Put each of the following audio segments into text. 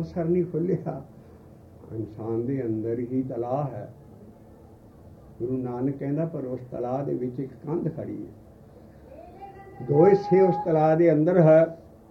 ਪਾਸਾ ਨਹੀਂ ਖੁੱਲਿਆ। ਇਨਸਾਨ ਦੇ ਅੰਦਰ ਹੀ ਤਲਾਅ ਹੈ। ਗੁਰੂ ਨਾਨਕ ਕਹਿੰਦਾ ਪਰ ਉਸ ਤਲਾਅ ਦੇ ਵਿੱਚ ਇੱਕ ਕੰਧ ਖੜੀ ਹੈ। ਦੋ ਹਿੱਸੇ ਉਸ ਤਲਾਅ ਦੇ ਅੰਦਰ ਹੈ।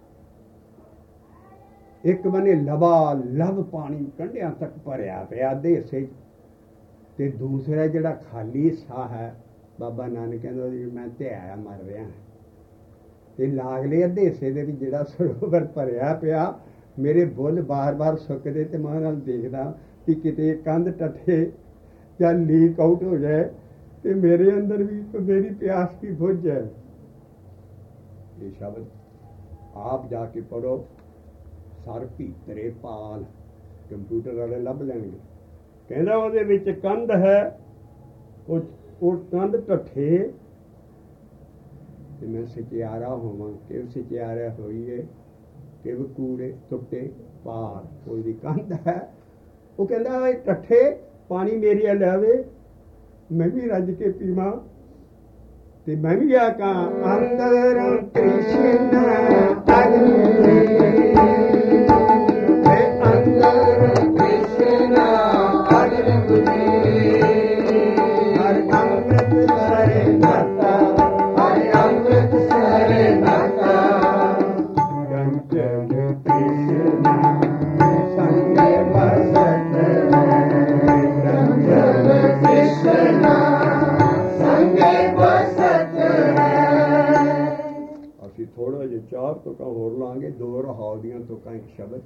ਇੱਕ ਬੰਨੇ ਲਬਾ ਲਬ ਪਾਣੀ ਕੰਢਿਆਂ ਤੱਕ ਭਰਿਆ ਪਿਆ ਅੱਧੇ ਹਿੱਸੇ, ਤੇ ਦੂਸਰਾ ਜਿਹੜਾ ਖਾਲੀ ਹਿੱਸਾ ਹੈ, ਬਾਬਾ ਨਾਨਕ ਕਹਿੰਦਾ ਮੈਂ ਧਿਆਇਆ ਮਰ ਰਿਹਾ ਹਾਂ। ਤੇ ਲਾਗਲੇ ਅੱਧੇ ਹਿੱਸੇ ਦੇ ਵਿੱਚ ਜਿਹੜਾ ਸਰੋਵਰ ਭਰਿਆ ਪਿਆ, ਮੇਰੇ ਬੁੱਲ ਬਾਰ-ਬਾਰ ਸੁੱਕਦੇ ਤੇ ਮੈਂ ਨਾਲ ਦੇਖਦਾ ਕਿ ਕਿਤੇ ਕੰਧ ਟੱਠੇ ਜਾਂ ਲੀਕ ਆਊਟ ਹੋ ਜਾਏ ਤੇ ਮੇਰੇ ਅੰਦਰ ਵੀ ਮੇਰੀ ਪਿਆਸ ਵੀ ਬੁੱਝ ਜਾਏ। ਇਹ ਸ਼ਬਦ ਆਪ ਜਾ ਕੇ ਪੜੋ। ਸਰ ਭੀਤਰੇ ਪਾਲ, ਕੰਪਿਊਟਰ ਵਾਲੇ ਲੱਭ ਲੈਣਗੇ। ਕਹਿੰਦਾ ਉਹਦੇ ਵਿੱਚ ਕੰਧ ਹੈ, ਉਹ ਕੰਧ ਟੱਠੇ ਤੇ ਮੈਂ ਸਚਿਆਰਾ ਹੋਵਾਂ। ਕਿ ਸਚਿਆਰਾ ਹੋਈਏ ਕਿ ਕੂੜੇ ਟੁੱਟੇ ਪਾਰ। ਉਹਦੀ ਕੰਧ ਹੈ। ਉਹ ਕਹਿੰਦਾ ਇਹ ਟੱਠੇ ਪਾਣੀ ਮੇਰੀ ਲਿਆਵੇ, ਮੈਂ ਵੀ ਰੱਜ ਕੇ ਪੀਵਾਂ ਤੇ ਮੈਂ ਵੀ ਆਕਾਂ ਅੰਦਰ ਕ੍ਰਿਸ਼ਨ ਥੋੜਾ ਜਿਹਾ ਚਾਰ ਤੁਕਾਂ ਹੋਰ ਲਾਂਗੇ, ਦੋ ਰਹਾਉ ਦੀਆਂ ਤੁਕਾਂ ਇੱਕ ਸ਼ਬਦ।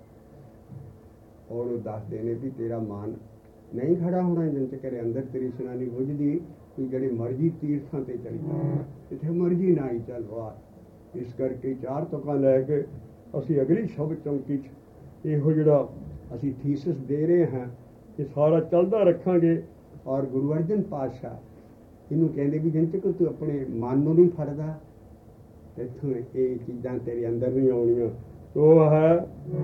ਔਰ ਉਹ ਦੱਸਦੇ ਨੇ ਵੀ ਤੇਰਾ ਮਨ ਨਹੀਂ ਖੜਾ ਹੋਣਾ ਜਿੰਨ ਚਿਰ ਅੰਦਰ ਤੇਰੀ ਸੁਨਾਨੀ ਬੁੱਝਦੀ। ਕੋਈ ਜਿਹੜੇ ਮਰਜ਼ੀ ਤੀਰਥਾਂ ਤੇ ਚਲੀ ਜਾ, ਜਿੱਥੇ ਮਰਜ਼ੀ ਨਾ ਹੀ ਚੱਲ ਵਾਹ। ਇਸ ਕਰਕੇ ਚਾਰ ਤੁਕਾਂ ਲੈ ਕੇ ਅਸੀਂ ਅਗਲੀ ਸ਼ਬਦ ਚੌਂਕੀ 'ਚ ਇਹੋ ਜਿਹੜਾ ਅਸੀਂ ਥੀਸਿਸ ਦੇ ਰਹੇ ਹਾਂ ਇਹ ਸਾਰਾ ਚੱਲਦਾ ਰੱਖਾਂਗੇ। ਔਰ ਗੁਰੂ ਅਰਜਨ ਪਾਤਸ਼ਾਹ ਇਹਨੂੰ ਕਹਿੰਦੇ ਵੀ ਜਿੰਨ ਚਿਰ ਤੂੰ ਆਪਣੇ ਮਨ ਨੂੰ ਨਹੀਂ ਫੜਦਾ ਇੱਥੋਂ ਇਹ ਚੀਜ਼ਾਂ ਤੇਰੇ ਅੰਦਰ ਨਹੀਂ ਆਉਣੀਆਂ। ਉਹ ਹੈ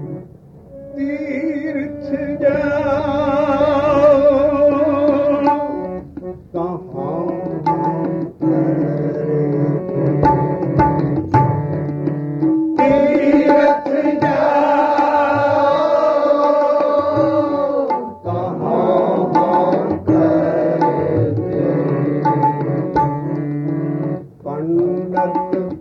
ਤੀਰਥ ਜਾਓ ਕਹਾਂ ਤੀਰਥ ਜਾਓ ਕਹਾਂ ਕਰਤੇ ਪੰਡਤ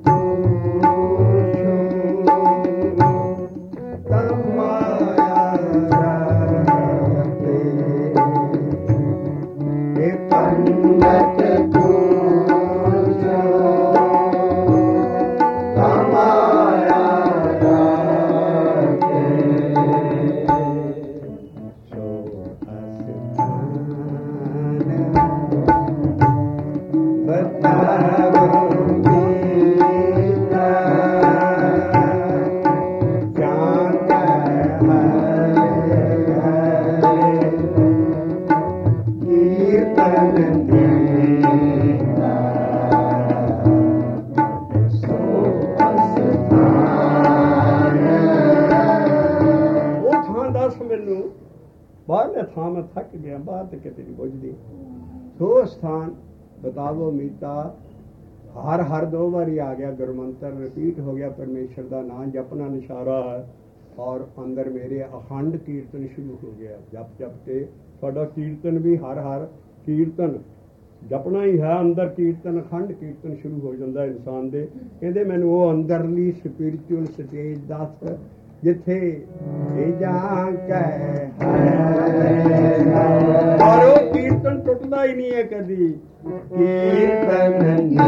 ਬਾਹਰਲੇ ਥਾਂ ਮੈਂ ਥੱਕ ਗਿਆ, ਬਾਹਰ ਤੇ ਕਿਤੇ ਨਹੀਂ ਪੁੱਜਦੀ। ਸੋ ਸਥਾਨ ਬਤਾਵੋ ਮੀਤਾ ਹਰ ਹਰ 2 ਵਾਰੀ ਆ ਗਿਆ, ਗੁਰਮੰਤਰ ਰਿਪੀਟ ਹੋ ਗਿਆ, ਪਰਮੇਸ਼ਰ ਦਾ ਨਾਂ ਜਪਣਾ ਨਿਸ਼ਾਰਾ ਹੈ। ਔਰ ਅੰਦਰ ਮੇਰੇ ਅਖੰਡ ਕੀਰਤਨ ਸ਼ੁਰੂ ਹੋ ਗਿਆ। ਜਪ ਜਪ ਕੇ ਸਾਡਾ ਕੀਰਤਨ ਵੀ ਹਰ ਹਰ ਕੀਰਤਨ ਜਪਣਾ ਹੀ ਹੈ। ਅੰਦਰ ਕੀਰਤਨ ਅਖੰਡ ਕੀਰਤਨ ਸ਼ੁਰੂ ਹੋ ਜਾਂਦਾ ਇਨਸਾਨ ਦੇ। ਕਹਿੰਦੇ ਮੈਨੂੰ ਉਹ ਅੰਦਰਲੀ ਸਪਿਰਿਚੁਅਲ ਸਟੇਜ ਦੱਸ ਜਿੱਥੇ ਇਹ ਜਾ ਕੇ ਔਰ ਉਹ ਕੀਰਤਨ ਟੁੱਟਦਾ ਹੀ ਨਹੀਂ ਹੈ ਕਦੀ। ਕੀਰਤਨ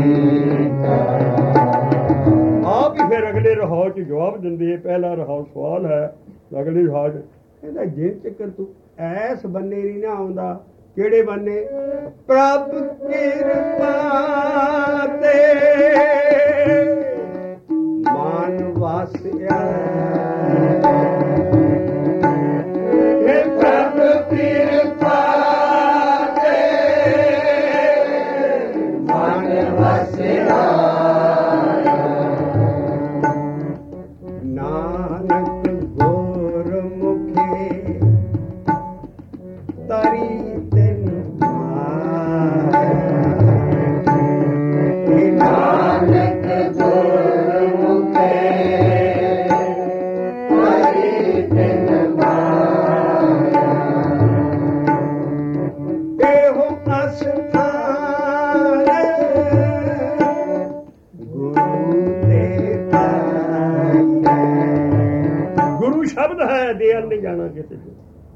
ਆਪ ਹੀ ਫਿਰ ਅਗਲੇ ਰਹਾਉ 'ਚ ਜਵਾਬ ਦਿੰਦੇ। ਪਹਿਲਾ ਰਹਾਉ ਸਵਾਲ ਹੈ, ਅਗਲੀ ਰਹਾਉ 'ਚ ਕਹਿੰਦਾ ਜੇ ਚੱਕਰ ਤੂੰ ਐਸ ਬੰਨੇ ਨਹੀਂ ਨਾ ਆਉਂਦਾ। ਕਿਹੜੇ ਬੰਨੇ? ਪ੍ਰਭ ਕਿਰਪਾ ਤੇ ਮਨ ਵਾਸਿਆ ਪ੍ਰਭ ਕਿਰਪਾ ਤੇ ਮਨ ਵਾਸਿਆ ਨਾਨਕ ਗੁਰਮੁਖੀ ਤਰੀ ਤੈਨੂੰ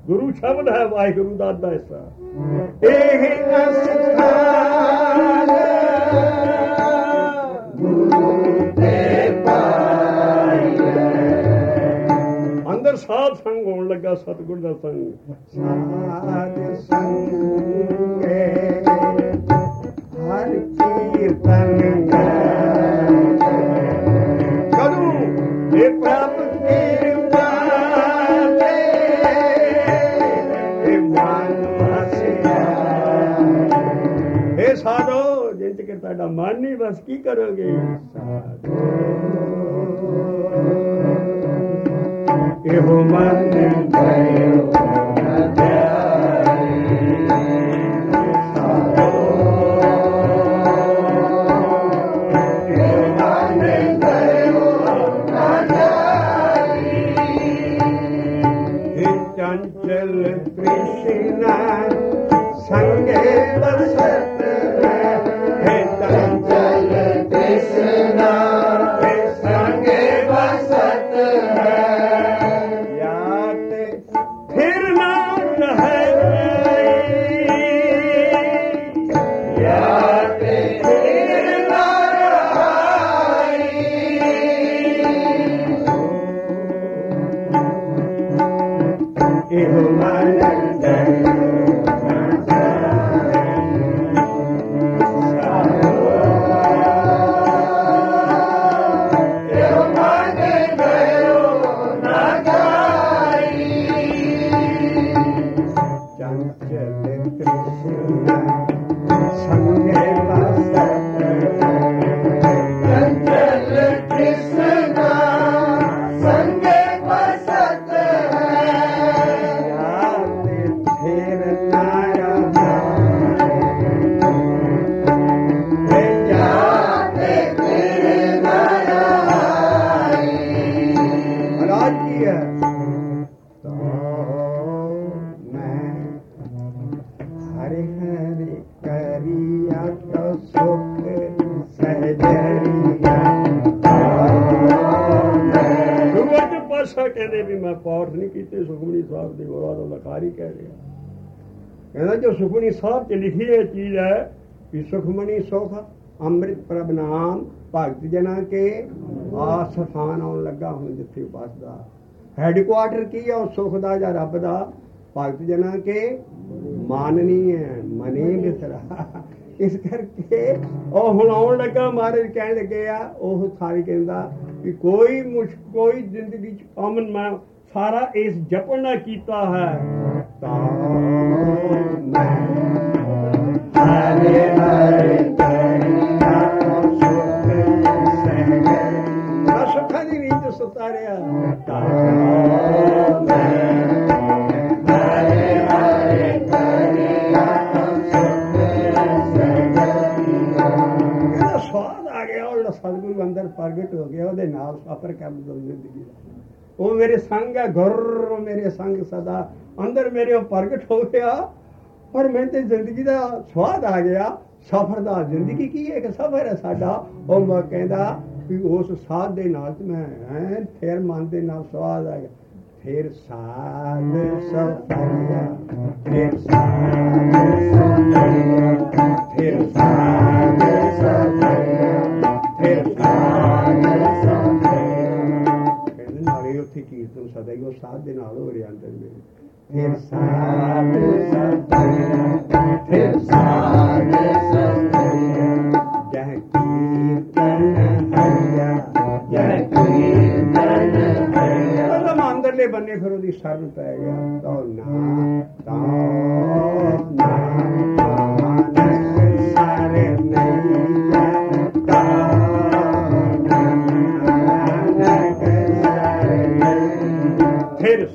ਗੁਰੂ ਸ਼ਬਦ ਹੈ ਵਾਹਿਗੁਰੂ ਦਾ ਅੱਧਾ ਹਿੱਸਾ। ਇਹ ਅਸਥਾਨ ਗੁਰੂ ਦੇ ਪਾਈਏ। ਅੰਦਰ ਸਾਧ ਸੰਗ ਹੋਣ ਲੱਗਾ, ਸਤਿਗੁਰ ਦਾ ਸੰਗ। ਸਾਧ ਸੰਗੇ ਹਰ ਕੀਰਤਨ ਕਰੂ ਇਹ ਪ੍ਰਭ ਕਿਰਪਾ ਤੇ ਮਨ ਵਸਿਆ। ਇਹ ਸਾਧੋ ਜਿੰਦ ਕਿ ਤੁਹਾਡਾ ਮਨ ਨਹੀਂ, ਬਸ ਕੀ ਕਰੋਗੇ? ਇਹੋ ਮਨ ਗਇਓ ਚੰਚਲ ਕ੍ਰਿਸ਼ਨਾ ਸੰਗੇ ਬਸਤ ਹੈ। ਚੰਚਲ ਕ੍ਰਿਸ਼ਨਾ ਸੰਗੇ ਬਸਤ ਹੈ। ਯਾਦ ਫਿਰ ਨਾ ਰਹੇ, ਯਾਦ ਫਿਰ ਨਾ ਇਹੋ ਮਨ ਕਹਿੰਦੇ ਵੀ ਮੈਂ ਪਾਠ ਨਹੀਂ ਕੀਤੇ ਸੁਖਮਨੀ ਸਾਹਿਬ ਦੀ ਗੋਲਾ ਦਾ ਲਖਾਰੀ ਕਹਿ ਰਿਹਾ। ਕਹਿੰਦਾ ਜੋ ਸੁਖਮਨੀ ਸਾਹਿਬ 'ਚ ਲਿਖੀ ਇਹ ਚੀਜ਼ ਹੈ ਕਿ ਸੁਖਮਨੀ ਸੁਖ ਅੰਮ੍ਰਿਤ ਪ੍ਰਭ ਨਾਮ ਭਗਤ ਜਨਾਂ ਕੇ ਆਸ ਸਥਾਨ ਆਉਣ ਲੱਗਾ। ਹੁਣ ਜਿੱਥੇ ਬਸਦਾ ਹੈਡਕੁਆਟਰ ਕੀ ਹੈ ਉਸ ਸੁਖ ਦਾ ਜਾਂ ਰੱਬ ਦਾ? ਭਗਤ ਜਨਾਂ ਕੇ ਮਨ ਨਹੀਂ ਹੈ, ਮਨੇ ਬਿਸਰਾ। ਇਸ ਕਰਕੇ ਉਹ ਹੁਣ ਆਉਣ ਲੱਗਾ। ਮਹਾਰਾਜ ਕਹਿਣ ਲੱਗੇ ਆ ਉਹ ਸਾਰੇ ਕਹਿੰਦਾ ਵੀ ਕੋਈ ਕੋਈ ਜ਼ਿੰਦਗੀ 'ਚ ਕੰਮ ਮੈਂ ਸਾਰਾ ਇਸ ਜਪਣ ਨਾਲ ਕੀਤਾ ਹੈ। ਤਾਂ ਮੈਂ ਹਰੇ ਹਰੇ ਸੁੱਖਾਂ ਦੀ ਰੀਤ ਸੁਤਾਰਿਆ। ਸਵਾਦ ਆ ਗਿਆ ਉਹ ਜਿਹੜਾ ਸਤਿਗੁਰੂ ਅੰਦਰ ਪ੍ਰਗਟ ਹੋ ਗਿਆ, ਉਹਦੇ ਨਾਲ ਸਫ਼ਰ ਕਰਨ ਦੀ ਜ਼ਿੰਦਗੀ ਦਾ। ਉਹ ਮੇਰੇ ਸੰਗ ਹੈ, ਗੁਰ ਮੇਰੇ ਸੰਗ ਸਦਾ ਅੰਦਰ ਮੇਰੇ ਉਹ ਪ੍ਰਗਟ ਹੋ ਗਿਆ। ਔਰ ਮੈਨੂੰ ਤੇ ਜ਼ਿੰਦਗੀ ਦਾ ਸਵਾਦ ਆ ਗਿਆ। ਸਫ਼ਰ ਦਾ ਜ਼ਿੰਦਗੀ ਕੀ ਹੈ? ਇੱਕ ਸਫ਼ਰ ਹੈ ਸਾਡਾ। ਉਹ ਮੈਂ ਕਹਿੰਦਾ ਵੀ ਉਸ ਸਾਧ ਦੇ ਨਾਲ ਮੈਂ ਫਿਰ ਮਨ ਦੇ ਨਾਲ ਸਵਾਦ ਆ ਗਿਆ। ਫਿਰ ਸਾਧ ਸਫਰਿਆ, ਫਿਰ ਸਾਧ ਸਫਰਿਆ, ਫਿਰ ਸਾਧ ਸਫਰਿਆ, ਫਿਰ ਸਾਧ ਸਫਰਿਆ। ਕਹਿੰਦੇ ਨਾਲੇ ਉੱਥੇ ਕੀਰਤਨ ਸਦਾ ਹੀ ਉਹ ਸਾਧ ਦੇ ਨਾਲ ਹੋ ਰਿਹਾ ਅੰਦਰ ਮੇਰੇ। ਫਿਰ ਸਾਧ ਸਫਰਿਆ, ਫਿਰ ਸਾਧ ਸਫਰਿਆ, ਜਹ ਕੀਰਤਨ ਹਰਿਆ, ਜਹ ਕੀਰਤਨ ਹਰਿਆ। ਅੰਦਰਲੇ ਬੰਨੇ ਫਿਰ ਉਹਦੀ ਸ਼ਰਨ ਪੈ ਗਿਆ। ਤਾਂ ਸਾਰੇ ਨਹੀਂ ਫਿਰ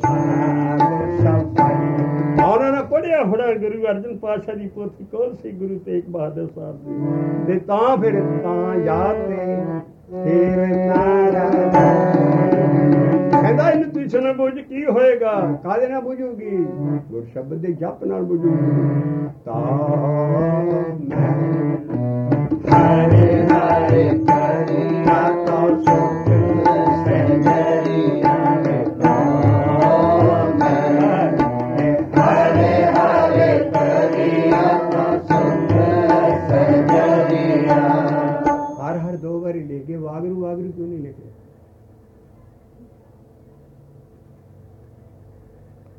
ਉਹਨਾਂ ਨੇ ਪੜ੍ਹਿਆ ਹੋਣਾ ਗੁਰੂ ਅਰਜਨ ਪਾਤਸ਼ਾਹ ਦੀ ਪੋਥੀ ਕੋਲ ਸੀ ਗੁਰੂ ਤੇਗ ਬਹਾਦਰ ਸਾਹਿਬ ਦੀ। ਤੇ ਤਾਂ ਫਿਰ ਤਾਂ ਯਾਦ ਨੇ ਫਿਰ ਨਾਰਾ ਕਹਿੰਦਾ ਇਹਨੂੰ ਤੁਸੀਂ ਨਾ ਬੁੱਝ ਕੀ ਹੋਏਗਾ? ਕਾਹਦੇ ਨਾਲ ਬੁਝੂਗੀ? ਗੁਰ ਸ਼ਬਦ ਦੇ ਜਪ ਨਾਲ ਬੁਝੂਗੀ। ਤਾਂ ਮੈਂ ਹਰੇ ਹਰੇ ਕਰੀਆ ਤੋ ਸੁਖ ਸਹਿਜਰੀਆ।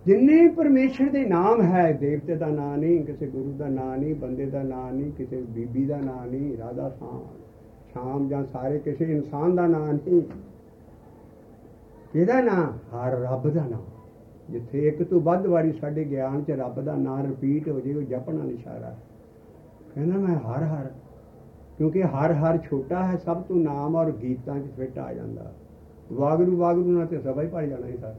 ਜਿੰਨੇ ਪਰਮੇਸ਼ਰ ਦੇ ਨਾਮ ਹੈ, ਦੇਵਤੇ ਦਾ ਨਾਂ ਨਹੀਂ, ਕਿਸੇ ਗੁਰੂ ਦਾ ਨਾਂ ਨਹੀਂ, ਬੰਦੇ ਦਾ ਨਾਂ ਨਹੀਂ, ਕਿਸੇ ਬੀਬੀ ਦਾ ਨਾਂ ਨਹੀਂ, ਰਾਧਾ ਸ਼ਾਮ ਜਾਂ ਸਾਰੇ ਕਿਸੇ ਇਨਸਾਨ ਦਾ ਨਾਂ ਨਹੀਂ। ਕਿਹਦਾ ਨਾਂ? ਹਰ ਰੱਬ ਦਾ ਨਾਂ। ਜਿੱਥੇ ਇੱਕ ਤੋਂ ਵੱਧ ਵਾਰੀ ਸਾਡੇ ਗਿਆਨ 'ਚ ਰੱਬ ਦਾ ਨਾਂ ਰਿਪੀਟ ਹੋ ਜੇ, ਉਹ ਜਪਣਾ ਇਸ਼ਾਰਾ। ਕਹਿੰਦਾ ਮੈਂ ਹਰ ਹਰ, ਕਿਉਂਕਿ ਹਰ ਹਰ ਛੋਟਾ ਹੈ ਸਭ ਤੋਂ ਨਾਮ, ਔਰ ਗੀਤਾਂ 'ਚ ਫਿੱਟ ਆ ਜਾਂਦਾ। ਵਾਗਰੂ ਵਾਗਰੂ ਨਾਲ ਤੇ ਸਭਾ ਹੀ ਭਰ ਜਾਣਾ ਸੀ ਸਾਰਾ।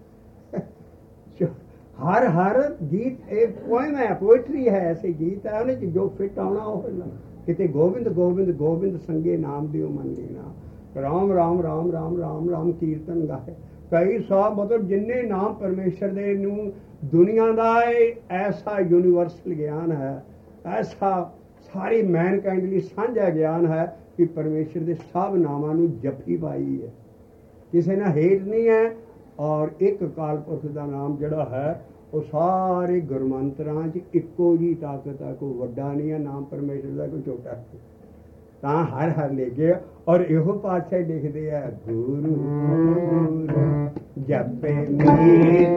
ਹਰ ਹਰ ਗੀਤ ਇਹ ਪੋਇਮ ਹੈ, ਪੋਇਟਰੀ ਹੈ, ਐਸੇ ਗੀਤ ਹੈ ਉਹਨੇ ਜੋ ਫਿੱਟ ਆਉਣਾ ਉਹ ਕਿਤੇ ਗੋਬਿੰਦ ਗੋਬਿੰਦ ਗੋਬਿੰਦ ਸੰਗੇ ਨਾਮ ਦਿਓ ਮਨ ਲੀਨਾ, ਰਾਮ ਰਾਮ ਰਾਮ ਰਾਮ ਰਾਮ ਰਾਮ ਕੀਰਤਨ ਗਾਏ। ਕਈ ਸੌ ਮਤਲਬ ਜਿੰਨੇ ਨਾਮ ਪਰਮੇਸ਼ਰ ਦੇ ਨੂੰ ਦੁਨੀਆ ਦਾ ਐਸਾ ਯੂਨੀਵਰਸਲ ਗਿਆਨ ਹੈ, ਐਸਾ ਸਾਰੀ ਮੈਨਕਾਈਂਡ ਲਈ ਸਾਂਝਾ ਗਿਆਨ ਹੈ ਕਿ ਪਰਮੇਸ਼ਰ ਦੇ ਸਭ ਨਾਮਾਂ ਨੂੰ ਜਪੀ ਪਾਈ ਹੈ, ਕਿਸੇ ਨਾਲ ਹੇਠ ਨਹੀਂ ਹੈ। ਔਰ ਇੱਕ ਅਕਾਲ ਪੁਰਖ ਦਾ ਨਾਮ ਜਿਹੜਾ ਹੈ ਉਹ ਸਾਰੇ ਗੁਰਮੰਤਰਾਂ 'ਚ ਇੱਕੋ ਜਿਹੀ ਤਾਕਤ ਹੈ, ਕੋਈ ਵੱਡਾ ਨਹੀਂ ਹੈ ਨਾਮ ਪਰਮੇਸ਼ਰ ਦਾ, ਕੋਈ ਛੋਟਾ ਹੈ। ਤਾਂ ਹਰ ਹਰ ਲੈ ਗਏ। ਔਰ ਇਹੋ ਪਾਤਸ਼ਾਹ ਲਿਖਦੇ ਆ, ਗੁਰੂ ਗੁਰੂ ਜਪੇ ਮੀਤ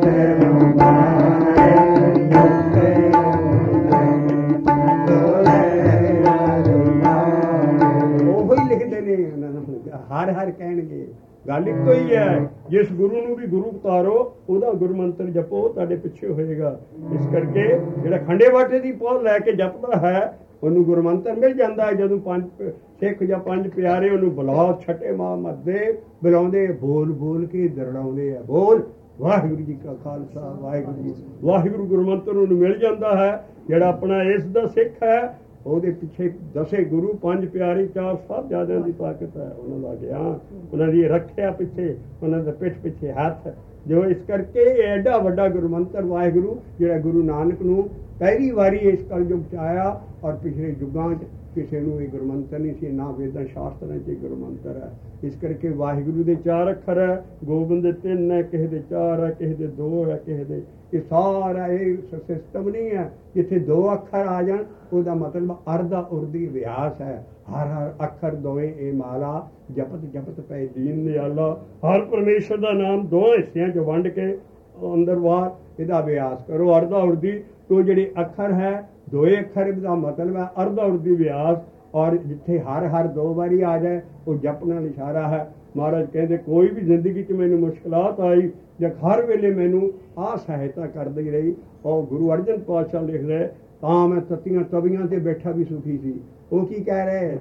ਉਹੋ ਹੀ ਲਿਖਦੇ ਨੇ, ਹਰ ਹਰ ਕਹਿਣਗੇ। ਗੱਲ ਇੱਕੋ ਹੀ ਹੈ, ਜਿਸ ਗੁਰੂ ਨੂੰ ਵੀ ਗੁਰੂ ਉਤਾਰੋ ਉਹਦਾ ਗੁਰਮੰਤਰ ਜਪੋ, ਤੁਹਾਡੇ ਪਿੱਛੇ ਹੋਏਗਾ। ਇਸ ਕਰਕੇ ਜਿਹੜਾ ਖੰਡੇ ਬਾਟੇ ਦੀ ਪੌਲ ਲੈ ਕੇ ਜਪਦਾ ਹੈ ਉਹਨੂੰ ਗੁਰਮੰਤਰ ਮਿਲ ਜਾਂਦਾ ਹੈ। ਜਦੋਂ ਪੰਜ ਸਿੱਖ ਜਾਂ ਪੰਜ ਪਿਆਰੇ ਉਹਨੂੰ ਬੁਲਾਓ, ਛੱਟੇ ਮਾਂ ਮੱਦੇ ਬੁਲਾਉਂਦੇ, ਬੋਲ ਬੋਲ ਕੇ ਦਰੜਾਉਂਦੇ ਆ, ਬੋਲ ਵਾਹਿਗੁਰੂ ਜੀ ਕਾ ਖਾਲਸਾ ਵਾਹਿਗੁਰੂ ਜੀ। ਵਾਹਿਗੁਰੂ ਗੁਰਮੰਤਰ ਉਹਨੂੰ ਮਿਲ ਜਾਂਦਾ ਹੈ। ਜਿਹੜਾ ਆਪਣਾ ਇਸ ਦਾ ਸਿੱਖ ਹੈ ਉਹਦੇ ਪਿੱਛੇ 10 ਗੁਰੂ, 5 ਪਿਆਰੇ, 4 ਸਾਹਿਬਜ਼ਾਦਿਆਂ ਦੀ ਤਾਕਤ ਹੈ, ਉਹਨਾਂ ਦਾ ਗਿਆਨ, ਉਹਨਾਂ ਦੀ ਰੱਖਿਆ ਪਿੱਛੇ, ਉਹਨਾਂ ਦੇ ਪਿੱਠ ਪਿੱਛੇ ਹੱਥ। ਜੋ ਇਸ ਕਰਕੇ ਐਡਾ ਵੱਡਾ ਗੁਰਮੰਤਰ ਵਾਹਿਗੁਰੂ ਜਿਹੜਾ ਗੁਰੂ ਨਾਨਕ ਨੂੰ ਪਹਿਲੀ ਵਾਰੀ ਇਸ ਕਲਯੁਗ 'ਚ ਆਇਆ, ਔਰ ਪਿਛਲੇ ਯੁੱਗਾਂ 'ਚ ਕਿਸੇ ਨੂੰ ਇਹ ਗੁਰਮੰਤਰ ਨਹੀਂ ਸੀ, ਨਾ ਵੇਦਾਂ ਸ਼ਾਸਤਰਾਂ 'ਚ ਗੁਰਮੰਤਰ ਹੈ। ਇਸ ਕਰਕੇ ਵਾਹਿਗੁਰੂ ਦੇ 4 ਅੱਖਰ ਹੈ, ਗੋਬਿੰਦ ਦੇ 3 ਹੈ, ਕਿਸੇ ਦੇ 4 ਹੈ, ਕਿਸੇ ਦੇ 2 ਹੈ, ਕਿਸੇ ਦੇ ਇਹ ਸਾਰਾ ਇਹ ਸਿਸਟਮ ਨਹੀਂ ਹੈ। ਜਿੱਥੇ 2 ਅੱਖਰ ਆ ਜਾਣ ਉਹਦਾ ਮਤਲਬ ਅਰਧਾ ਉਰਦੀ ਵਿਆਸ ਹੈ। ਹਰ ਹਰ ਅੱਖਰ ਦੋਵੇਂ ਇਹ ਮਾਲਾ ਜਪਤ ਜਪਤ ਪਏ ਦੀਨ ਨਿਆਲਾ। ਹਰ ਪਰਮੇਸ਼ਰ ਦਾ ਨਾਮ 2 ਹਿੱਸਿਆਂ 'ਚ ਵੰਡ ਕੇ ਅੰਦਰ ਬਾਹਰ ਇਹਦਾ ਵਿਆਸ ਕਰੋ। ਅਰਧਾ ਉਰਦੀ ਤੋਂ ਜਿਹੜੇ ਅੱਖਰ ਹੈ 2 ਅੱਖਰ ਦਾ ਮਤਲਬ ਹੈ ਅਰਧਾ ਉਰਦੀ ਵਿਆਸ। ਔਰ ਜਿੱਥੇ ਹਰ ਹਰ 2 ਵਾਰੀ ਆ ਜਾਏ ਉਹ ਜਪਣਾ ਇਸ਼ਾਰਾ ਹੈ। ਮਹਾਰਾਜ ਕਹਿੰਦੇ ਕੋਈ ਵੀ ਜ਼ਿੰਦਗੀ 'ਚ ਮੈਨੂੰ ਮੁਸ਼ਕਿਲਾਤ ਆਈ ਜਾਂ ਹਰ ਵੇਲੇ ਮੈਨੂੰ ਆਹ ਸਹਾਇਤਾ ਕਰਦੀ ਰਹੀ। ਔਰ ਗੁਰੂ ਅਰਜਨ ਪਾਤਸ਼ਾਹ ਲਿਖਦੇ, ਤਾਂ ਮੈਂ ਤਤੀਆਂ ਤਵੀਆਂ ਤੇ ਬੈਠਾ ਵੀ ਸੁਖੀ ਸੀ। ਉਹ ਕੀ ਕਹਿ ਰਹੇ,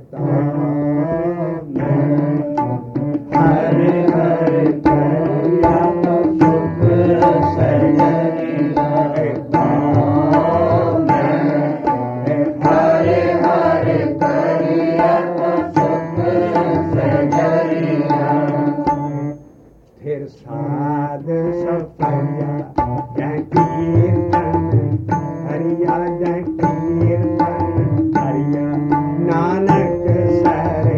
ਹਰੇ ਹਰੇ ਕਰਿਆ ਸੁਖ ਸਜਣੀ ਹਰੇ ਹਰੇ ਹਰੇ ਕਰਿਆ ਸੁਖ ਸਜਣੀ ਫਿਰ ਸਾਧ ਸਫਿਆ ਜੈ ਕੀਰਤਨ ਹਰਿਆ ਜੈ ਕੀਰਤਨ ਹਰਿਆ ਨਾਨਕ ਸਰੇ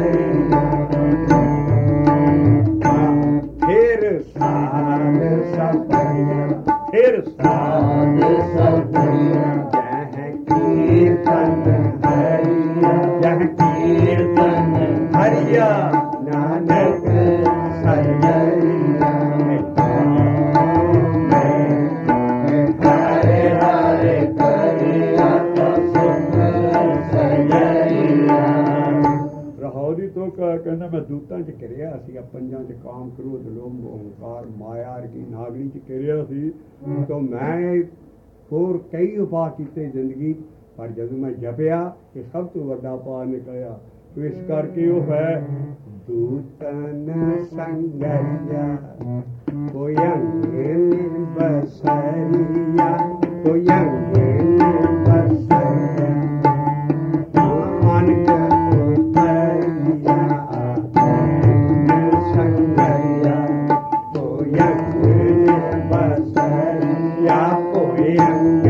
ਫਿਰ ਸਾਧ ਸਫਿਆ ਫਿਰ ਸਾਧ ਸਫਿਆ ਜੈ ਕੀਰਤਨ ਹਰਿਆ ਜੈ ਕੀਰਤਨ ਹਰਿਆ ਨਾਨਕ ਸਰੇ ਕਹਿੰਦਾ ਮੈਂ ਦੂਤਾਂ 'ਚ ਘਿਰਿਆ ਸੀ, ਪੰਜਾਂ 'ਚ ਕਾਮ ਕ੍ਰੋਧ ਲੋਭ ਅਹੰਕਾਰ ਮਾਇਆ ਕੀ ਨਾਗਰੀ 'ਚ ਘਿਰਿਆ ਸੀ। ਤਾਂ ਮੈਂ ਹੋਰ ਕਈ ਉਪਾਅ ਕੀਤੇ ਜ਼ਿੰਦਗੀ, ਪਰ ਜਦੋਂ ਮੈਂ ਜਪਿਆ ਇਹ ਸਭ ਤੋਂ ਵੱਡਾ ਉਪਾਅ ਨਿਕਲਿਆ। तो इस करके वो है दूतन संगरिया कोई अंग बसरिया कोई अंग बसरिया मानक उतरिया संगरिया कोई अंग बसरिया कोई अंग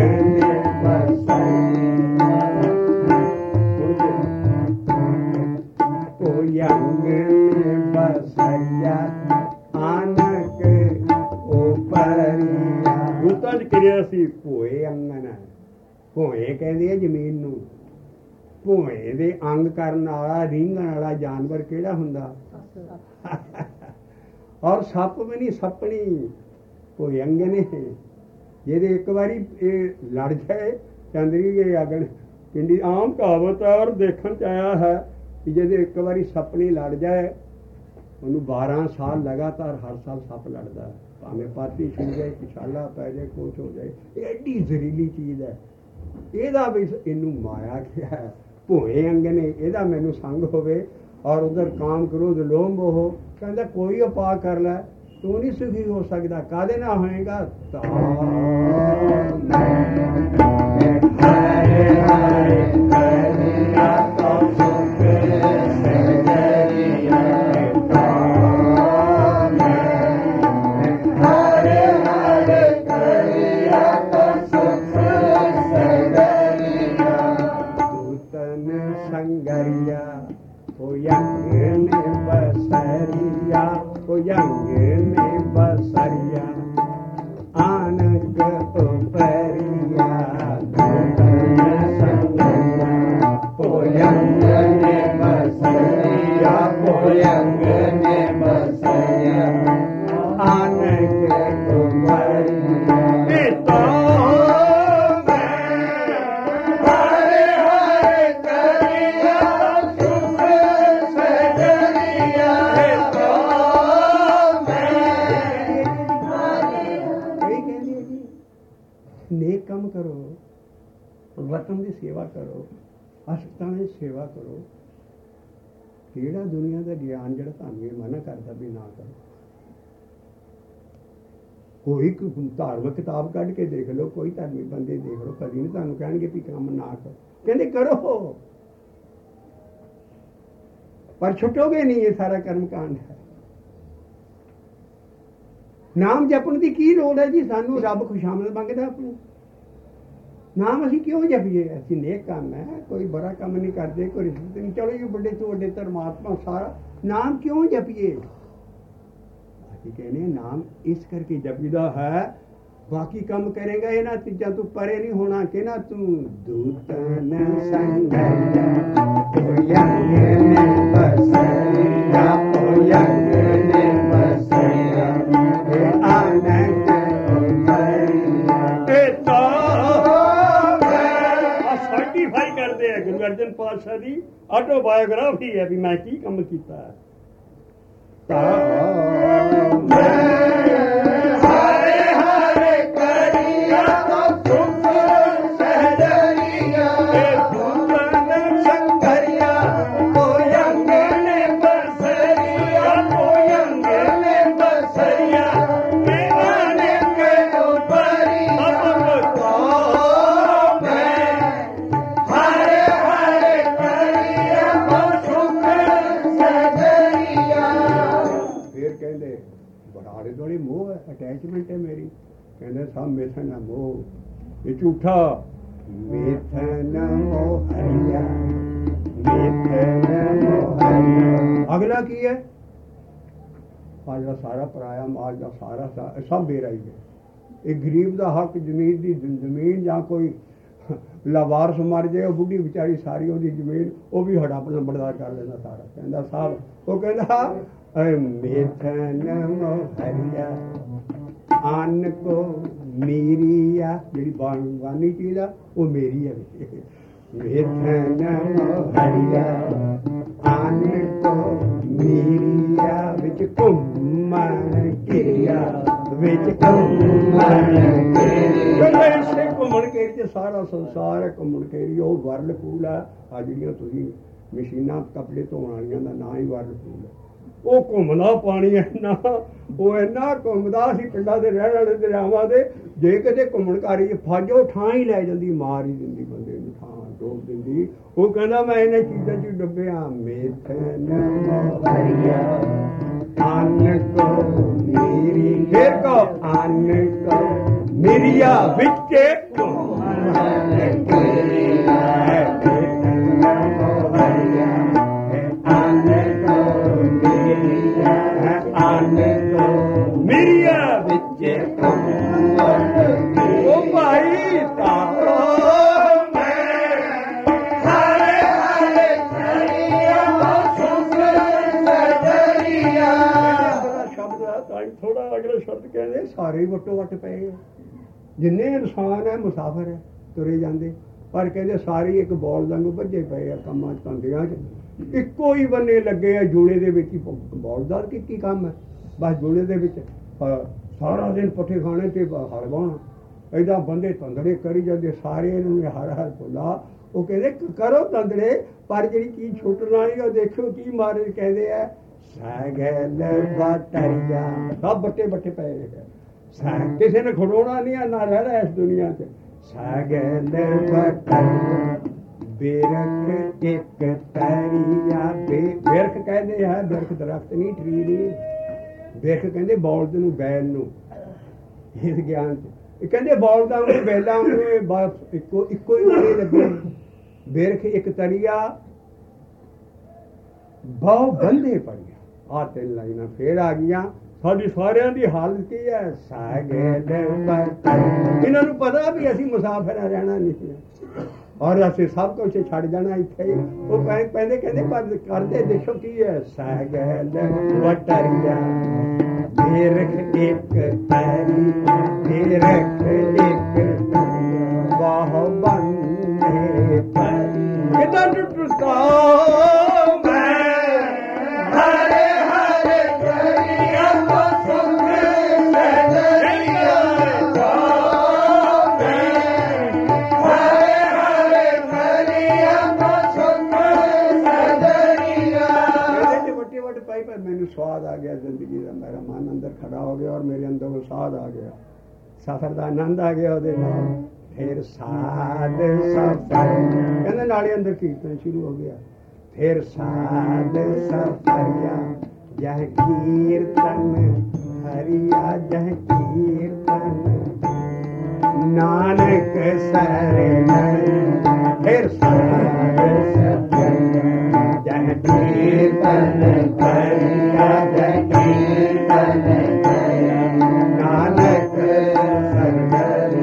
ਕਿਰਿਆ ਸੀ ਭੋਏ ਅੰਗਨ। ਭੋਏ ਕਹਿੰਦੇ ਆ ਜ਼ਮੀਨ ਨੂੰ। ਭੋਏ ਦੇ ਅੰਗ ਕਰਨ ਵਾਲਾ ਰੀਂਗਣ ਵਾਲਾ ਜਾਨਵਰ ਕਿਹੜਾ ਹੁੰਦਾ? ਔਰ ਸੱਪ ਵੀ ਨਹੀਂ, ਸੱਪਣੀ ਭੋਏ ਅੰਗਨ ਜਿਹਦੇ ਇੱਕ ਵਾਰੀ ਇਹ ਲੜ ਜਾਏ ਚੰਦਰੀ ਇਹ ਅਗਣ ਪਿੰਡੀ ਆਮ ਕਹਾਵਤ ਹੈ ਔਰ ਦੇਖਣ 'ਚ ਆਇਆ ਹੈ ਕਿ ਜਿਹਦੇ ਇੱਕ ਵਾਰੀ ਸੱਪ ਨਹੀਂ ਲੜ ਜਾਏ ਉਹਨੂੰ 12 ਸਾਲ ਲਗਾਤਾਰ ਹਰ ਸਾਲ ਸੱਪ ਲੜਦਾ ਹੈ, ਭਾਵੇਂ ਪਾਤੀ ਛਿੜ ਜਾਏ, ਪਿਛਾਲਾ ਪੈ ਜਾਏ, ਕੁਛ ਹੋ ਜਾਏ। ਇਹ ਐਡੀ ਜ਼ਹਿਰੀਲੀ ਚੀਜ਼ ਹੈ। ਇਹਦਾ ਵੀ ਇਹਨੂੰ ਮਾਇਆ ਕਿਹਾ ਹੈ, ਭੋਏ ਅੰਗ ਨੇ, ਇਹਦਾ ਮੈਨੂੰ ਸੰਗ ਹੋਵੇ ਔਰ ਉਧਰ ਕਾਮ ਕ੍ਰੋਧ ਲੋਭ ਮੋਹ। ਕਹਿੰਦਾ ਕੋਈ ਉਪਾਅ ਕਰ ਲੈ, ਤੂੰ ਨਹੀਂ ਸੁਖੀ ਹੋ ਸਕਦਾ। ਕਾਹਦੇ ਨਾਲ ਹੋਏਗਾ? ਨੇਕ ਕੰਮ ਕਰੋ, ਵਤਨ ਦੀ ਸੇਵਾ ਕਰੋ, ਅਸ਼ਕਤਾਂ ਦੀ ਸੇਵਾ ਕਰੋ। ਕਿਹੜਾ ਦੁਨੀਆ ਦਾ ਗਿਆਨ ਜਿਹੜਾ ਤੁਹਾਨੂੰ ਇਹ ਮਨਾ ਕਰਦਾ ਵੀ ਨਾ ਕਰੋ? ਕੋਈ ਧਾਰਮਿਕ ਕਿਤਾਬ ਕੱਢ ਕੇ ਦੇਖ ਲਓ, ਕੋਈ ਧਾਰਮਿਕ ਬੰਦੇ ਦੇਖ ਲਓ, ਕਦੀ ਨਹੀਂ ਤੁਹਾਨੂੰ ਕਹਿਣਗੇ ਵੀ ਕੰਮ ਨਾ ਕਰੋ। ਕਹਿੰਦੇ ਕਰੋ, ਪਰ ਛੁੱਟੋਗੇ ਨਹੀਂ। ਇਹ ਸਾਰਾ ਕਰਮ ਕਾਂਡ ਹੈ। ਨਾਮ ਜਪਣ ਦੀ ਕੀ ਲੋੜ ਹੈ ਜੀ? ਸਾਨੂੰ ਰੱਬ ਖੁਸ਼ਾਮਦ ਮੰਗਦਾ ਆਪਣੀ। ਨਾਮ ਅਸੀਂ ਕਿਉਂ ਜਪੀਏ? ਅਸੀਂ ਨੇਕ ਕੰਮ ਹੈ, ਕੋਈ ਬੜਾ ਕੰਮ ਨਹੀਂ ਕਰਦੇ, ਕੋਈ ਰਿਸ਼ਤ ਨਹੀਂ। ਚਲੋ ਜੀ ਵੱਡੇ ਤੋਂ ਵੱਡੇ ਪਰਮਾਤਮਾ ਸਾਰਾ, ਨਾਮ ਕਿਉਂ ਜਪੀਏ? ਅਸੀਂ ਕਹਿੰਦੇ ਨਾਮ ਇਸ ਕਰਕੇ ਜਪੀਦਾ ਹੈ, ਬਾਕੀ ਕੰਮ ਕਰੇਗਾ ਇਹਨਾਂ ਚੀਜ਼ਾਂ ਤੋਂ ਪਰੇ ਨਹੀਂ ਹੋਣਾ। ਕਿ ਨਾ ਤੂੰ ਦੂਤਨ ਸੰਗ ਸਰਟੀਫਾਈ ਕਰਦੇ ਆ ਗੁਰੂ ਅਰਜਨ ਪਾਤਸ਼ਾਹ ਦੀ ਆਟੋਬਾਇਓਗ੍ਰਾਫੀ ਹੈ ਵੀ ਮੈਂ ਕੀ ਕੰਮ ਕੀਤਾ ਹੈ। ਅਟੈਚਮੈਂਟ ਹੈ ਮੇਰੀ। ਕਹਿੰਦੇ ਸਭ ਮੇਥਨ ਮੋਹ, ਇਹ ਝੂਠਾ। ਮੇਥਨ ਮੋਹ ਹਰਿਆ, ਮੇਥਨ ਮੋਹ ਹਰਿਆ। ਅਗਲਾ ਕੀ ਹੈ? ਅੱਜ ਦਾ ਸਾਰਾ ਪਰਾਇਆ ਮਾਲ ਦਾ ਸਾਰਾ ਸਭ ਬੇਰਾਈ ਹੈ। ਇਹ ਗਰੀਬ ਦਾ ਹੱਕ ਜ਼ਮੀਨ ਦੀ, ਜ਼ਮੀਨ ਜਾਂ ਕੋਈ ਲਾਵਾਰਸ ਮਰ ਜਾਏ, ਉਹ ਬੁੱਢੀ ਵਿਚਾਰੀ ਸਾਰੀ ਉਹਦੀ ਜ਼ਮੀਨ ਉਹ ਵੀ ਹੜਪ ਨੰਬਰਦਾਰ ਕਰ ਲੈਂਦਾ ਸਾਰਾ। ਕਹਿੰਦਾ ਸਾਹਿਬ, ਉਹ ਕਹਿੰਦਾ ਮੇਥਨ ਮੋਹ ਹਰਿਆ ਆਨ ਕੋ ਮੇਰੀ ਆ, ਜਿਹੜੀ ਬਾਗਵਾਨੀ ਚੀਜ਼ ਆ ਉਹ ਮੇਰੀ ਹੈ। ਮੇਥਨ ਹਰਿਆ ਆਨ ਕੋ ਮੇਰੀ ਆ, ਵਿੱਚ ਘੁੰਮਣ ਘੇਰਿਆ, ਵਿੱਚ ਘੁੰਮਣ ਘੇਰਿਆ। ਘੁੰਮਣ ਘੇਰੀ ਚ ਸਾਰਾ ਸੰਸਾਰ ਹੈ। ਘੁੰਮਣ ਘੇਰੀ ਉਹ ਵਰਲਪੂਲ ਆ। ਆ ਜਿਹੜੀਆਂ ਤੁਸੀਂ ਮਸ਼ੀਨਾਂ ਕੱਪੜੇ ਧੋਣ ਵਾਲੀਆਂ ਦਾ ਨਾਂ ਹੀ ਵਰਲਪੂਲ ਹੈ। ਉਹ ਘੁੰਮਦਾ ਪਾਣੀ ਇੰਨਾ, ਉਹ ਇੰਨਾ ਘੁੰਮਦਾ ਸੀ ਪਿੰਡਾਂ ਦੇ ਰਹਿਣ ਵਾਲੇ ਦਰਿਆਵਾਂ ਦੇ। ਜੇ ਕਿਤੇ ਘੁੰਮਣਕਾਰੀ ਫੱਜ ਉਹ ਥਾਂ ਹੀ ਲੈ ਜਾਂਦੀ, ਮਾਰ ਹੀ ਦਿੰਦੀ ਬੰਦੇ ਨੂੰ, ਥਾਂ ਡੋਬ ਦਿੰਦੀ। ਉਹ ਕਹਿੰਦਾ ਮੈਂ ਇਹਨਾਂ ਚੀਜ਼ਾਂ 'ਚ ਡੁੱਬਿਆ। ਮੇਥਨ ਹਰਿਆ ਆਨ ਕੋ ਮੇਰੀ, ਫੇਰ ਕੋ ਆਨ ਕੋ ਮੇਰੀਆ, ਵਿੱਚ ਘੁੰਮਣ ਘੇਰਿਆ। ਮੇਰੀਆ ਵਿੱਚ ਉਹ ਭਾਈ ਤਾਰੋ ਮੈਂ ਹਰੇ ਹਰੇ ਕਰੀਆ ਸ਼ੁਕਰ ਸਜਰੀਆ। ਸ਼ਬਦ ਹੈ ਤਾਂ ਥੋੜਾ ਅਗਲੇ ਸ਼ਬਦ ਕਹਿੰਦੇ ਸਾਰੇ ਵੱਟੋ ਵੱਟ ਪਏ। ਜਿੰਨੇ ਇਨਸਾਨ ਹੈ ਮੁਸਾਫਰ ਹੈ, ਤੁਰੇ ਜਾਂਦੇ, ਪਰ ਕਹਿੰਦੇ ਸਾਰੇ ਇੱਕ ਬੌਲ ਵਾਂਗੂ ਭੱਜੇ ਪਏ ਆ ਕੰਮਾਂ 'ਚ ਧੰਦਿਆਂ 'ਚ, ਇੱਕੋ ਹੀ ਬੰਨੇ ਲੱਗੇ ਆ ਜੂੜੇ ਦੇ ਵਿੱਚ ਹੀ। ਬੌਲ ਦਾ ਕੀ ਕੰਮ ਹੈ, ਬਸ ਜੂੜੇ ਦੇ ਵਿੱਚ ਸਾਰਾ ਦਿਨ ਪੱਠੇ ਖਾਣੇ ਤੇ ਹਲ ਵਾਹੁਣਾ। ਏਦਾਂ ਬੰਦੇ ਤੰਦੜੇ ਕਰੀ ਜਾਂਦੇ, ਸਾਰੇ ਇਹਨੂੰ ਹਰ ਹਰ ਭੁੱਲਾ। ਉਹ ਕਹਿੰਦੇ ਕਰੋ ਤੰਦੜੇ, ਪਰ ਜਿਹੜੀ ਚੀਜ਼ ਛੁੱਟਣ ਵਾਲੀ ਉਹ ਦੇਖੋ ਕੀ ਮਾਰੇ, ਕਹਿੰਦੇ ਆ ਸਗਲ ਬਟਰੀਆ, ਸਭ ਬੱਟੇ ਬੱਟੇ ਪਏ ਨੇ, ਕਿਸੇ ਨੇ ਖੜੋਣਾ ਨਹੀਂ, ਨਾ ਰਹਿਣਾ ਇਸ ਦੁਨੀਆ 'ਚ। ਸਗਲ ਬਟਰੀਆ ਬਿਰਖ ਇੱਕ ਤਰੀਆ, ਬਿਰਖ ਕਹਿੰਦੇ ਆ, ਬਿਰਖ ਦਰਖਤ ਨਹੀਂ, ਟਰੀ ਨਹੀਂ, ਬਿਰਖ ਕਹਿੰਦੇ ਬੌਲਦ ਨੂੰ, ਬੈਲ ਨੂੰ, ਇਸ ਗਿਆਨ 'ਚ। ਕਹਿੰਦੇ ਬੌਲਦਾਂ ਨੂੰ ਬੈਲਾਂ ਨੂੰ ਬਸ ਇੱਕੋ ਹੀ ਨੇੜੇ ਲੱਗੇ। ਬਿਰਖ ਇੱਕ ਤਰੀਆ ਬਹੁ ਬੰਦੇ ਪੜੀਆਂ। ਆਹ 3 ਲਾਈਨਾਂ ਫੇਰ ਆ ਗਈਆਂ। ਸਾਡੀ ਸਾਰਿਆਂ ਦੀ ਹਾਲਤ ਕੀ ਹੈ, ਇਹਨਾਂ ਨੂੰ ਪਤਾ ਵੀ ਅਸੀਂ ਮੁਸਾਫਰ ਰਹਿਣਾ ਨਹੀਂ ਔਰ ਅਸੀਂ ਸਭ ਕੁਛ ਛੱਡ ਜਾਣਾ ਇੱਥੇ। ਉਹ ਕਹਿੰਦੇ ਪਰ ਕਰਦੇ ਦੇਖੋ ਕੀ ਹੈ, ਸਗਲ ਬਟਰੀਆ ਬਿਰਖ ਇੱਕ ਤਰੀਆ, ਬਿਰਖ ਇੱਕ ਬਾਹ ਬੰਦੇ ਪਰੀ। ਕਿਦਾਂ ਟੁੱਟਦਾ ਮੈਨੂੰ ਸਵਾਦ ਆ ਗਿਆ ਜ਼ਿੰਦਗੀ ਦਾ, ਮੇਰਾ ਮਨ ਅੰਦਰ ਖੜਾ ਹੋ ਗਿਆ ਔਰ ਮੇਰੇ ਅੰਦਰ ਉਹ ਸਾਧ ਆ ਗਿਆ, ਸਫ਼ਰ ਦਾ ਆਨੰਦ ਆ ਗਿਆ ਉਹਦੇ ਨਾਲ। ਫਿਰ ਸਾਧ ਸਫ਼ਰ ਕਹਿੰਦੇ ਨਾਲੇ ਅੰਦਰ ਕੀਰਤਨ ਸ਼ੁਰੂ ਹੋ ਗਿਆ। ਫਿਰ ਸਾਧ ਸਫ਼ਰਿਆ ਜਹ ਕੀਰਤਨ ਹਰੀਆ, ਜਹ ਕੀਰਤਨ ਨਾਨਕ ਸਰਣ। ਫਿਰ ਸਾਧ ਸਫ਼ਰਿਆ ਜਹ ਕੀਰਤਨ ਹਰੀਆ, ਜਹ ਕੀਰਤਨ ਨਾਨਕ ਸਰਣ।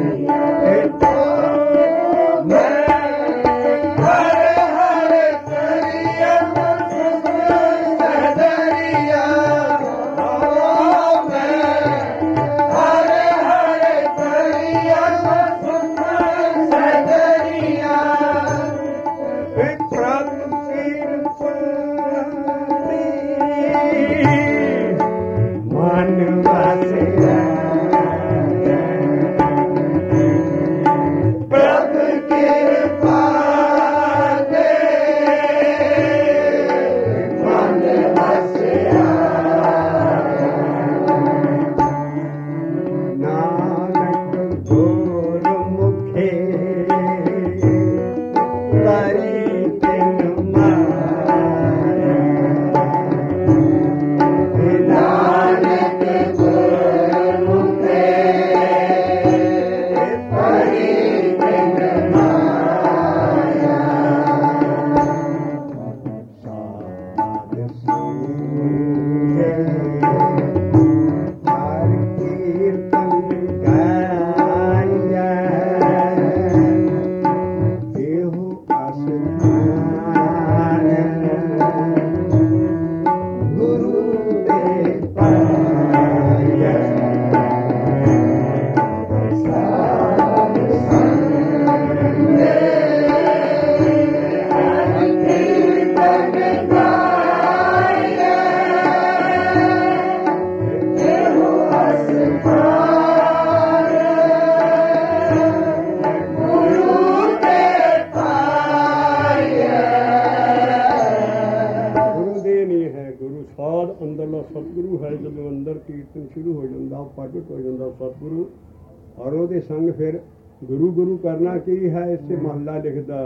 सतगुरु और ਉਹਦੇ संग फिर गुरु गुरु करना की है। इससे महला लिखदा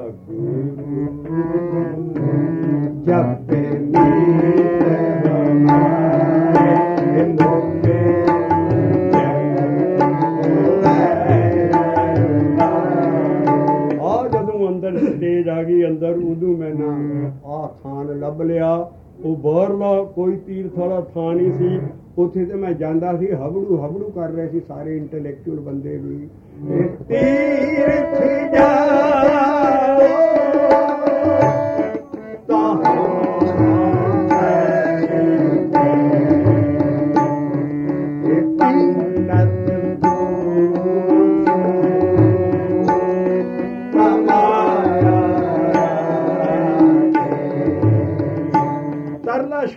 जब ਜਦੋਂ ਅੰਦਰ ਸਟੇਜ ਆ ਗਈ ਅੰਦਰ ਉਦੋਂ ਮੈਂ ਨਾ ਆ ਖਾਨ ਲੱਭ ਲਿਆ। ਉਹ ਬਾਹਰਲਾ ਕੋਈ ਤੀਰਥ ਵਾਲਾ ਥਾਂ ਨਹੀਂ ਸੀ। ਉੱਥੇ ਤੇ ਮੈਂ ਜਾਂਦਾ ਸੀ, ਹਬੜੂ ਹਬੜੂ ਕਰ ਰਹੇ ਸੀ ਸਾਰੇ ਇੰਟੈਲੈਕਚੁਅਲ ਬੰਦੇ ਵੀ। ਤੀਰਥ ਜਾਓ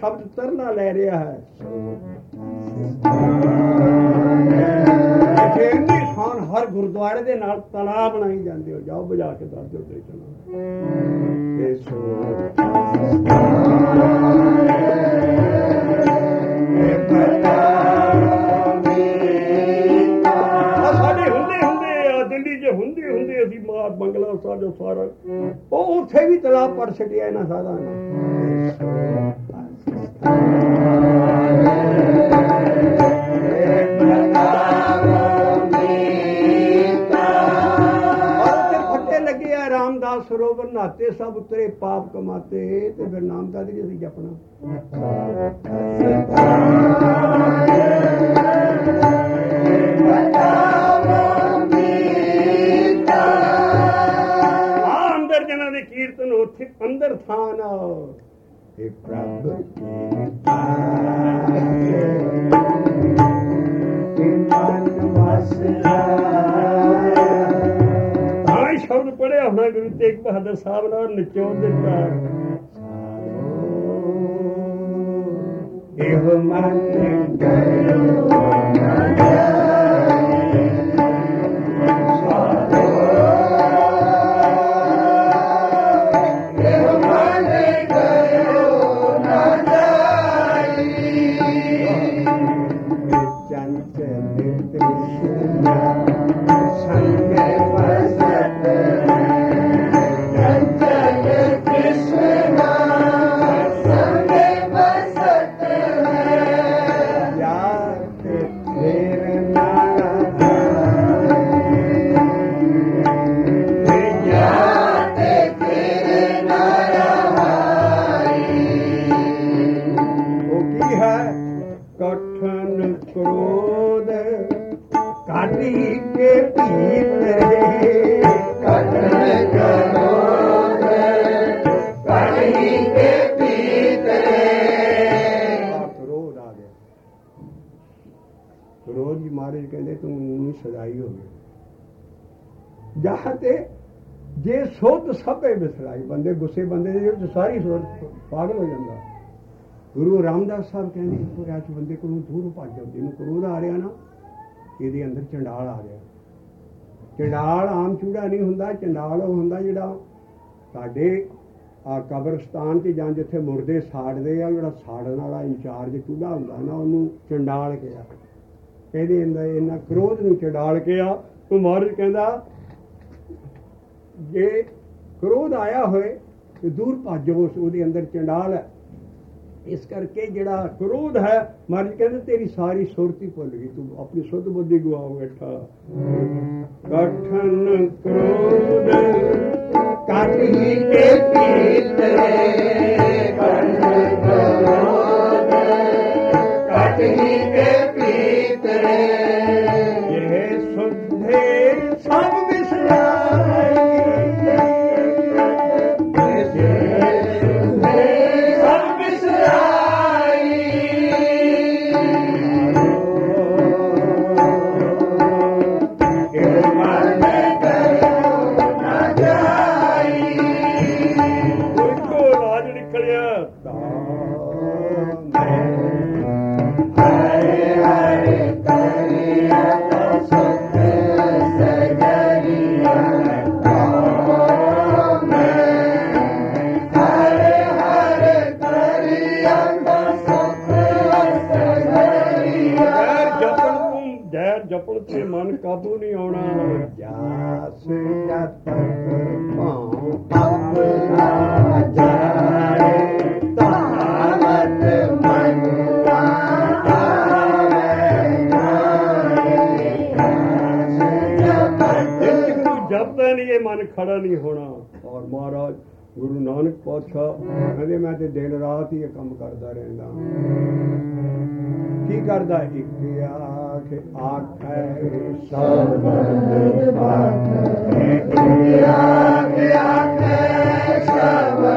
ਸ਼ਬਦ ਤਰਲਾ ਲੈ ਰਿਹਾ ਹੈ। ਇੰਨੀ ਖਾਨ ਹਰ ਗੁਰਦੁਆਰੇ ਦੇ ਨਾਲ ਤਲਾ ਬਣਾਈ ਜਾਂਦੇ ਹੋ, ਜਾਓ ਬਜਾ ਕੇ ਦੱਸ ਦਿਓ ਤੇ ਚਲੋ ਸਾਡੇ ਹੁੰਦੇ ਆ ਦਿੱਲੀ ਚ ਹੁੰਦੇ ਅਸੀਂ ਮਾਰ ਬੰਗਲਾ ਸਾਡਾ ਸਾਰਾ ਉਹ ਉੱਥੇ ਵੀ ਤਲਾਬ ਪੜ ਛੱਡਿਆ ਇਹਨਾਂ ਸਾਧਾਂ ਨੇ। रामदास सरोवर नहाते सब उतरे पाप कमाते, तो फिर नाम का नहीं जपना। अंदर जना दे कीर्तन उथे अंदर था ना प्रभु शब्द पढ़िया होना गुरु तेग बहादुर साहब ने निचोड़ दिता जे सुध सभे बिसराई बंदे गुस्से बंदे सारी सुध पागल हो जाता। गुरु रामदास साहब कहते इस बंदे को दूर भज जाओ, जिन्हों क्रोध आ रहा ना ये अंदर चंडाल आ गया। चंडाल आम चूड़ा नहीं होंदा, चंडाल वो होंदा जिहड़ा साडे कब्रस्तान से जां जिथे मुर्दे साड़दे आ, जिहड़ा साड़न वाला इंचार्ज चूड़ा हुंदा ना उन्होंने चंडाल कहा। कहते इन्ना क्रोध नूं चंडाल कहा। तो महाराज कहंदा जे क्रोध आया होए तो दूर भज जाओ, उसके अंदर चंडाल है। इस करके जिहड़ा क्रोध है महाराज कहते तेरी सारी सुरती भुल गई, तू अपनी सुध बुद्धि गवा बैठा। कठन क्रोध काटी के पीतरे, कठन क्रोध काटी के पीतरे, ये सुधे सब विसराए, मन काबू नहीं आना। जास जत अपना जाए तावत मन जपदा नहीं ये मन खड़ा नहीं होना। और महाराज गुरु नानक पातशाह कहते मैं तो दिन रात ही काम करता रहता। की करदा एक आख आखे शब्द पाठ, एक आख आखे शब्द